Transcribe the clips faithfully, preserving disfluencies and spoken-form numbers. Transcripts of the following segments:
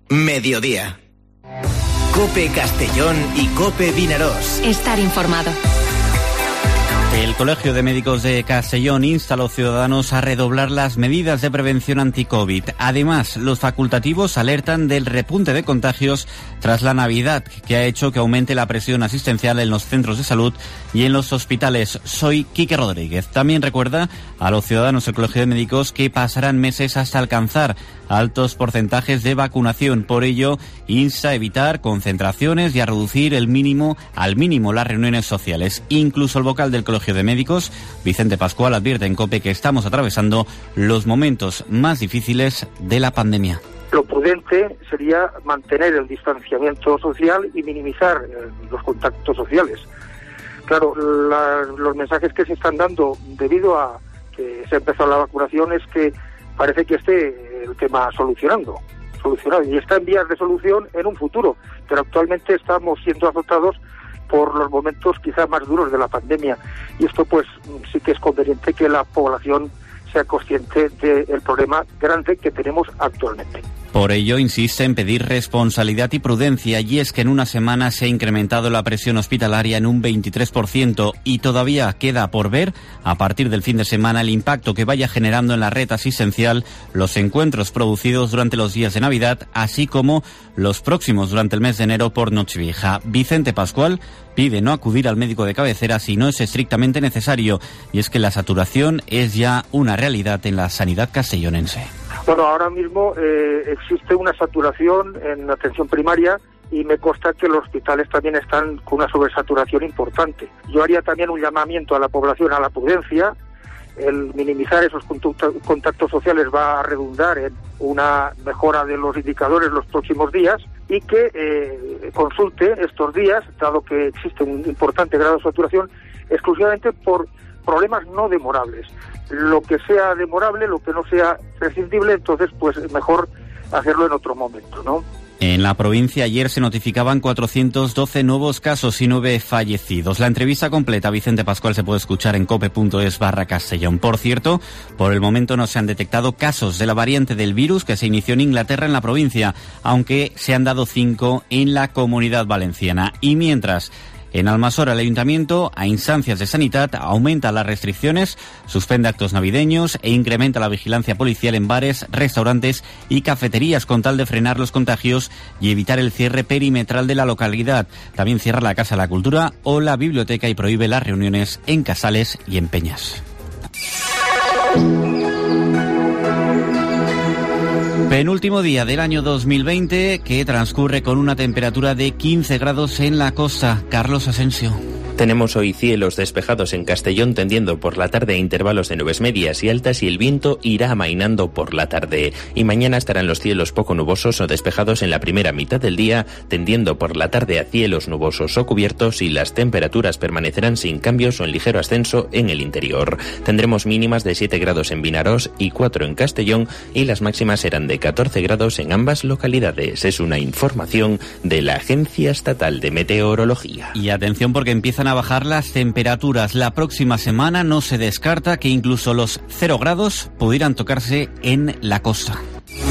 Mediodía. COPE Castellón y COPE Vinarós. Estar informado. El Colegio de Médicos de Castellón insta a los ciudadanos a redoblar las medidas de prevención anti-COVID. Además, los facultativos alertan del repunte de contagios tras la Navidad, que ha hecho que aumente la presión asistencial en los centros de salud y en los hospitales. Soy Quique Rodríguez. También recuerda a los ciudadanos del Colegio de Médicos que pasarán meses hasta alcanzar altos porcentajes de vacunación. Por ello, insta a evitar concentraciones y a reducir el mínimo al mínimo las reuniones sociales. Incluso el vocal del Colegio de Médicos, Vicente Pascual, advierte en COPE que estamos atravesando los momentos más difíciles de la pandemia. Lo prudente sería mantener el distanciamiento social y minimizar los contactos sociales. Claro, la, los mensajes que se están dando debido a que se ha empezado la vacunación es que parece que esté el tema solucionando, solucionado y está en vías de solución en un futuro, pero actualmente estamos siendo azotados por los momentos quizás más duros de la pandemia y esto pues sí que es conveniente que la población sea consciente del problema grande que tenemos actualmente. Por ello, insiste en pedir responsabilidad y prudencia, y es que en una semana se ha incrementado la presión hospitalaria en un veintitrés por ciento y todavía queda por ver, a partir del fin de semana, el impacto que vaya generando en la red asistencial los encuentros producidos durante los días de Navidad, así como los próximos durante el mes de enero por Nochevieja. Vicente Pascual pide no acudir al médico de cabecera si no es estrictamente necesario, y es que la saturación es ya una realidad en la sanidad castellonense. Bueno, ahora mismo eh, existe una saturación en la atención primaria y me consta que los hospitales también están con una sobresaturación importante. Yo haría también un llamamiento a la población a la prudencia. El minimizar esos contactos sociales va a redundar en una mejora de los indicadores los próximos días y que eh, consulte estos días, dado que existe un importante grado de saturación, exclusivamente por problemas no demorables. Lo que sea demorable, lo que no sea prescindible, entonces pues mejor hacerlo en otro momento, ¿no? En la provincia ayer se notificaban cuatrocientos doce nuevos casos y nueve fallecidos. La entrevista completa, Vicente Pascual, se puede escuchar en cope.es barra Castellón. Por cierto, por el momento no se han detectado casos de la variante del virus que se inició en Inglaterra en la provincia, aunque se han dado cinco en la Comunidad Valenciana. Y mientras, en Almasora, el Ayuntamiento, a instancias de Sanidad, aumenta las restricciones, suspende actos navideños e incrementa la vigilancia policial en bares, restaurantes y cafeterías con tal de frenar los contagios y evitar el cierre perimetral de la localidad. También cierra la Casa de la Cultura o la biblioteca y prohíbe las reuniones en casales y en peñas. Penúltimo día del año dos mil veinte, que transcurre con una temperatura de quince grados en la costa. Carlos Asensio. Tenemos hoy cielos despejados en Castellón, tendiendo por la tarde a intervalos de nubes medias y altas, y el viento irá amainando por la tarde. Y mañana estarán los cielos poco nubosos o despejados en la primera mitad del día, tendiendo por la tarde a cielos nubosos o cubiertos, y las temperaturas permanecerán sin cambios o en ligero ascenso en el interior. Tendremos mínimas de siete grados en Vinarós y cuatro en Castellón, y las máximas serán de catorce grados en ambas localidades. Es una información de la Agencia Estatal de Meteorología. Y atención, porque empiezan a bajar las temperaturas. La próxima semana no se descarta que incluso los cero grados pudieran tocarse en la costa.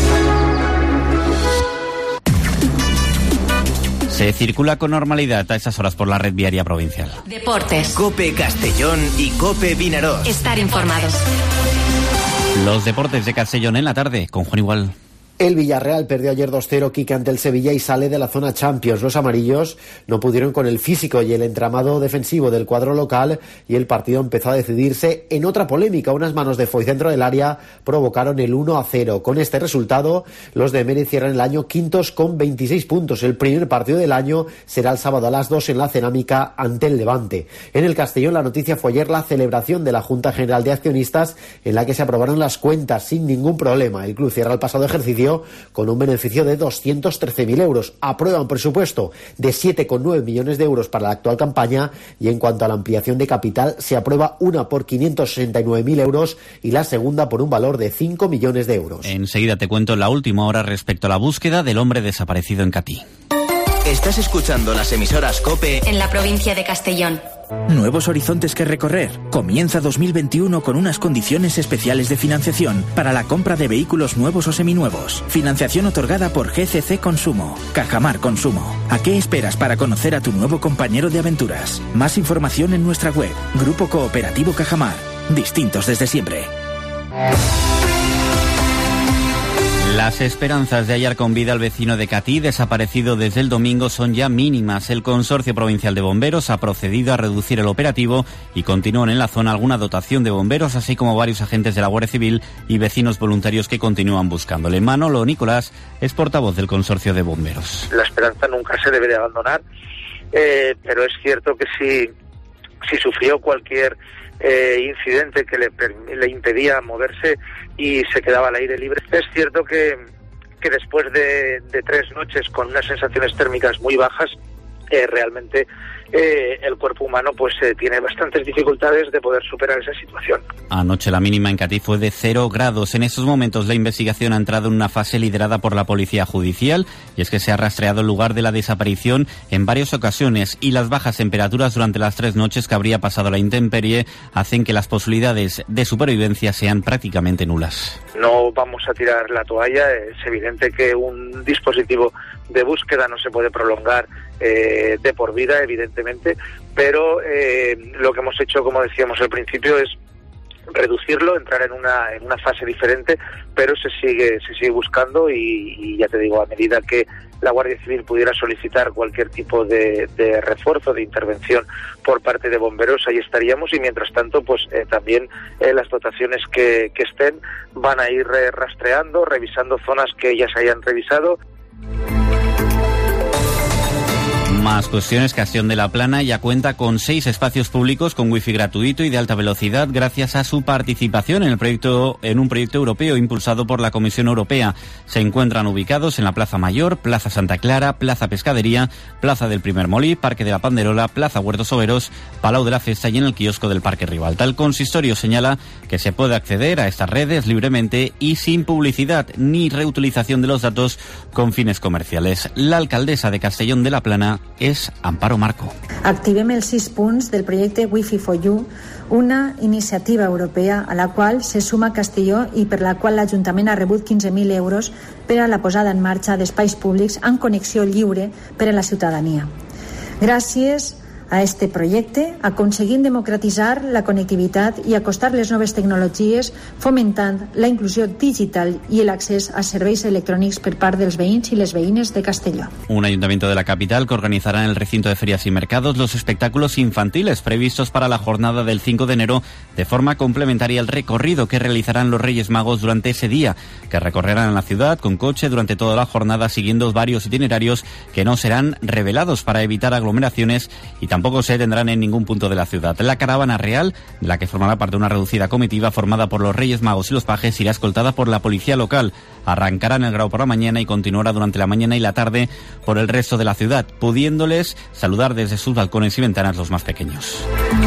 Se circula con normalidad a estas horas por la red viaria provincial. Deportes. COPE Castellón y COPE Vinarós. Estar informados. Los deportes de Castellón en la tarde con Juan Igual. El Villarreal perdió ayer dos cero, Quique, ante el Sevilla y sale de la zona Champions. Los amarillos no pudieron con el físico y el entramado defensivo del cuadro local, y el partido empezó a decidirse en otra polémica. Unas manos de Foy dentro del área provocaron el uno a cero. Con este resultado, los de Mérez cierran el año quintos con veintiséis puntos. El primer partido del año será el sábado a las dos en la Cerámica ante el Levante. En el Castellón, la noticia fue ayer la celebración de la Junta General de Accionistas, en la que se aprobaron las cuentas sin ningún problema. El club cierra el pasado ejercicio con un beneficio de doscientos trece mil euros. Aprueba un presupuesto de siete coma nueve millones de euros para la actual campaña, y en cuanto a la ampliación de capital, se aprueba una por quinientos sesenta y nueve mil euros y la segunda por un valor de cinco millones de euros. Enseguida te cuento la última hora respecto a la búsqueda del hombre desaparecido en Catí. Estás escuchando las emisoras COPE en la provincia de Castellón. Nuevos horizontes que recorrer. Comienza dos mil veintiuno con unas condiciones especiales de financiación para la compra de vehículos nuevos o seminuevos. Financiación otorgada por G C C Consumo. Cajamar Consumo. ¿A qué esperas para conocer a tu nuevo compañero de aventuras? Más información en nuestra web. Grupo Cooperativo Cajamar. Distintos desde siempre. Las esperanzas de hallar con vida al vecino de Catí, desaparecido desde el domingo, son ya mínimas. El Consorcio Provincial de Bomberos ha procedido a reducir el operativo y continúan en la zona alguna dotación de bomberos, así como varios agentes de la Guardia Civil y vecinos voluntarios que continúan buscándole. Manolo Nicolás es portavoz del Consorcio de Bomberos. La esperanza nunca se debe de abandonar, eh, pero es cierto que si, si sufrió cualquier Eh, incidente que le, le impedía moverse y se quedaba al aire libre. Es cierto que, que después de, de tres noches con unas sensaciones térmicas muy bajas, eh, realmente eh, el cuerpo humano pues eh, tiene bastantes dificultades de poder superar esa situación. Anoche la mínima en Catí fue de cero grados. En estos momentos la investigación ha entrado en una fase liderada por la Policía Judicial, y es que se ha rastreado el lugar de la desaparición en varias ocasiones, y las bajas temperaturas durante las tres noches que habría pasado la intemperie hacen que las posibilidades de supervivencia sean prácticamente nulas. No vamos a tirar la toalla. Es evidente que un dispositivo de búsqueda no se puede prolongar eh, de por vida, evidentemente, pero eh, lo que hemos hecho, como decíamos al principio, es reducirlo, entrar en una en una fase diferente, pero se sigue se sigue buscando y, y ya te digo, a medida que la Guardia Civil pudiera solicitar cualquier tipo de, de refuerzo, de intervención por parte de bomberos, ahí estaríamos, y mientras tanto pues eh, también eh, las dotaciones que, que estén van a ir eh, rastreando, revisando zonas que ya se hayan revisado. Más cuestiones. Castellón de la Plana ya cuenta con seis espacios públicos con wifi gratuito y de alta velocidad gracias a su participación en el proyecto en un proyecto europeo impulsado por la Comisión Europea. Se encuentran ubicados en la Plaza Mayor, Plaza Santa Clara, Plaza Pescadería, Plaza del Primer Molí, Parque de la Panderola, Plaza Huertos Soberos, Palau de la Festa y en el kiosco del Parque Ribalta. El consistorio señala que se puede acceder a estas redes libremente y sin publicidad ni reutilización de los datos con fines comerciales. La alcaldesa de Castellón de la Plana és Amparo Marco. Activem els sis punts del projecte Wi-Fi for You, una iniciativa europea a la qual se suma Castelló i per la qual l'Ajuntament ha rebut quinze mil euros per a la posada en marxa d'espais públics amb connexió lliure per a la ciutadania. Gràcies a este projecte aconseguim democratitzar la connectivitat i acostar les noves tecnologies, fomentant la inclusió digital i el accés a serveis electrònics per part dels veïns i les veïnes de Castelló. Un ayuntamiento de la capital que organizará en el recinto de ferias y mercados los espectáculos infantiles previstos para la jornada del cinco de enero de forma complementaria al recorrido que realizarán los Reyes Magos durante ese día, que recorrerán la ciudad con coche durante toda la jornada siguiendo varios itinerarios que no serán revelados para evitar aglomeraciones y también Tampoco se tendrán en ningún punto de la ciudad. La caravana real, de la que formará parte una reducida comitiva formada por los Reyes Magos y los pajes, irá escoltada por la policía local. Arrancará en el Grau por la mañana y continuará durante la mañana y la tarde por el resto de la ciudad, pudiéndoles saludar desde sus balcones y ventanas los más pequeños.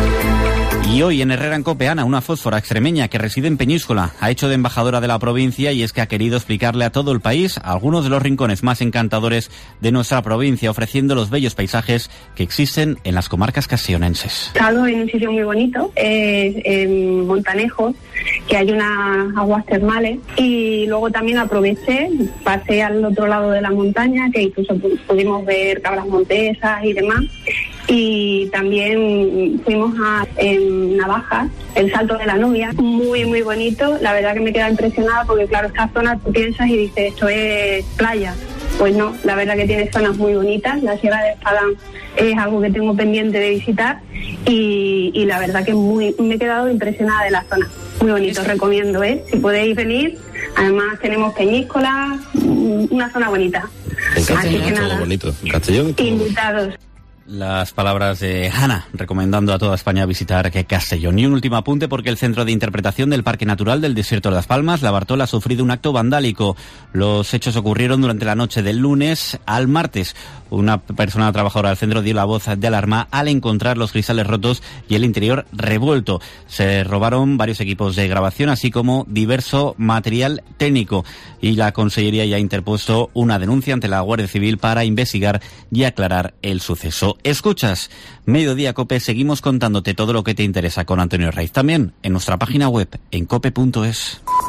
Y hoy en Herrera en Cope, Ana, una fósfora extremeña que reside en Peñíscola, ha hecho de embajadora de la provincia y es que ha querido explicarle a todo el país algunos de los rincones más encantadores de nuestra provincia, ofreciendo los bellos paisajes que existen en las comarcas castellonenses. He estado en un sitio muy bonito, eh, en Montanejo, que hay unas aguas termales, y luego también aproveché, pasé al otro lado de la montaña, que incluso pudimos ver cabras montesas y demás, y también fuimos a en Navaja, el Salto de la Novia, muy muy bonito. La verdad que me queda impresionada porque claro, esta zona tú piensas y dices esto es playa, pues no, la verdad que tiene zonas muy bonitas. La Sierra de Espadán es algo que tengo pendiente de visitar y, y la verdad que muy me he quedado impresionada de la zona, muy bonito, recomiendo, ¿eh? Si podéis venir, además tenemos Peñíscola, una zona bonita. En Castellón es todo bonito, en Castellón es todo invitados. bonito. Las palabras de Ana, recomendando a toda España visitar Castellón. Y un último apunte porque el Centro de Interpretación del Parque Natural del Desierto de las Palmas, la Bartola, ha sufrido un acto vandálico. Los hechos ocurrieron durante la noche del lunes al martes. Una persona trabajadora del centro dio la voz de alarma al encontrar los cristales rotos y el interior revuelto. Se robaron varios equipos de grabación, así como diverso material técnico. Y la Consellería ya ha interpuesto una denuncia ante la Guardia Civil para investigar y aclarar el suceso. Escuchas Mediodía Cope, seguimos contándote todo lo que te interesa con Antonio Raiz. También en nuestra página web en cope punto es.